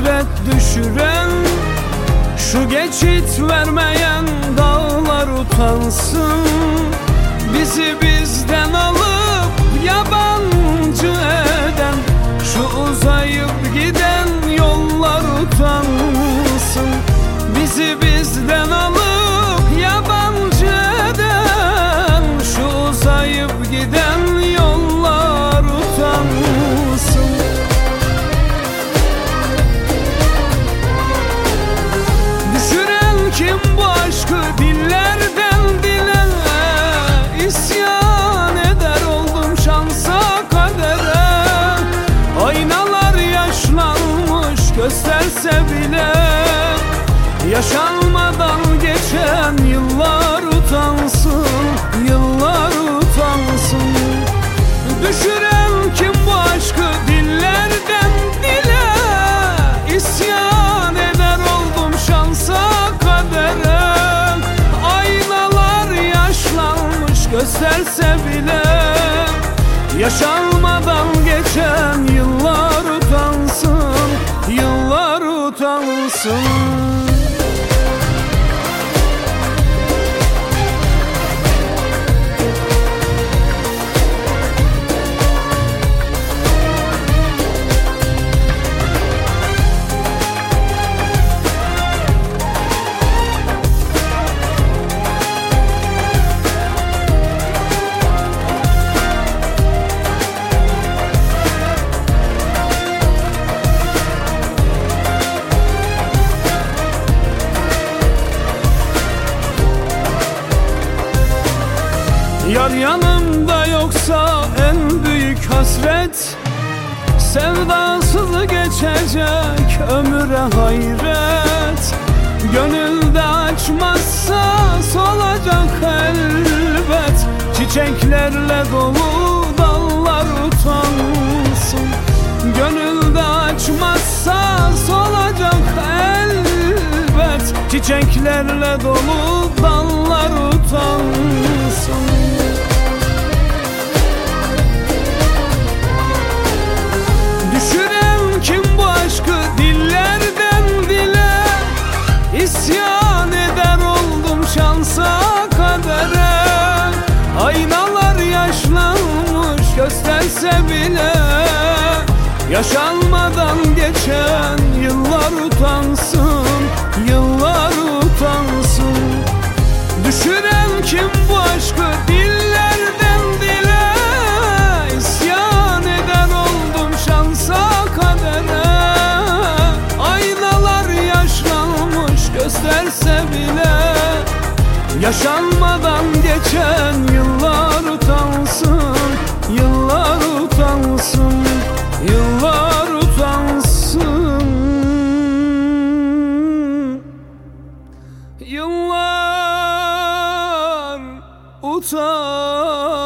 hasret düşüren, şu geçit vermeyen dağlar utansın. Bizi bizden alıp yabancı eden, şu uzayıp giden yollar utansın. Bizi bizden alıp yabancı eden, şu uzayıp giden yollar utansın. Düşüren kim bu aşkı dillerden dile, isyan eder oldum şansa kadere. Aynalar yaşlanmış gösterse bile, yaşanmadan geçen yıllar utansın, yıllar utansın. Düşüren kim bu aşkı dillerden dile, isyan eder oldum şansa kadere. Aynalar yaşlanmış gösterse bile, yaşanmadan geçen yıllar utansın, yıllar utansın. Yar yanımda yoksa en büyük hasret, sevdasız geçecek ömüre hayret. Gönülde açmazsa solacak elbet, çiçeklerle dolu dallar utansın. Gönülde açmazsa solacak elbet, çiçeklerle dolu dallar utansın. Düşüren kim bu aşkı dillerden dile, isyan eder oldum şansa kadere. Aynalar yaşlanmış gösterse bile, yaşanmadan geçen yıllar utansın, yıllar utansın. Düşüren kim bu aşkı dillerden dile, isyan eder oldum şansa kadere. Aynalar yaşlanmış gösterse bile, yaşanmadan geçen yıllar utansın, yıllar utansın, yıllar utansın, yıllar utansın.